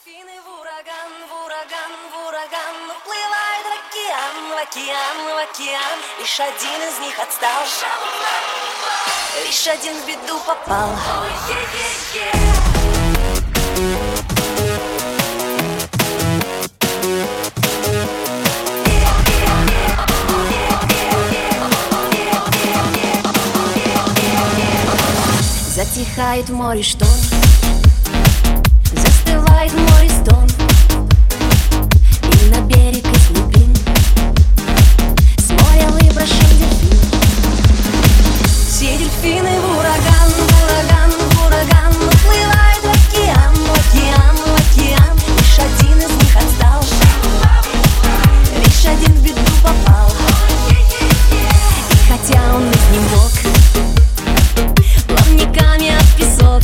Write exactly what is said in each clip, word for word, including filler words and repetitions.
Дельфины в ураган, в ураган, в ураган уплывают в океан, в океан, в океан. Лишь один из них отстал, лишь один в беду попал. Затихает в море шторм, застывает в море стон, и на берег из глубин с моря выброшен дельфин. Все дельфины в ураган, в ураган, в ураган уплывают в океан, в океан, в океан. Лишь один из них отстал, лишь один в беду попал. И хотя он из них мог плавниками от песок,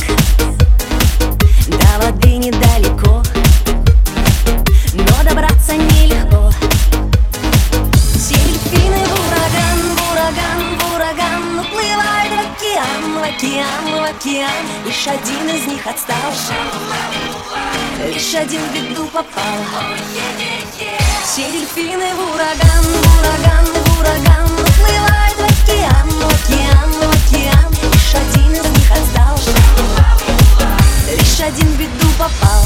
до воды недалеко, но добраться нелегко. Все дельфины в ураган, в ураган, в ураган уплывают в океан, в океан, в океан. Лишь один из них отстал, лишь один в беду попал. Все дельфины в ураган, в ураган, в ураган уплывают в океан, в океан, в океан. Лишь один из них отстал, лишь один в беду попал.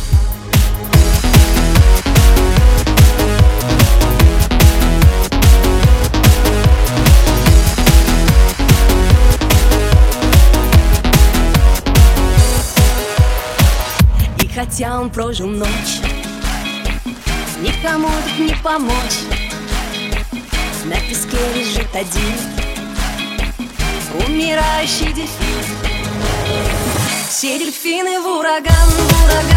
И хотя он прожил ночь, никому тут не помочь, на песке лежит один умирающий дельфин. Все дельфины в ураган, в ураган.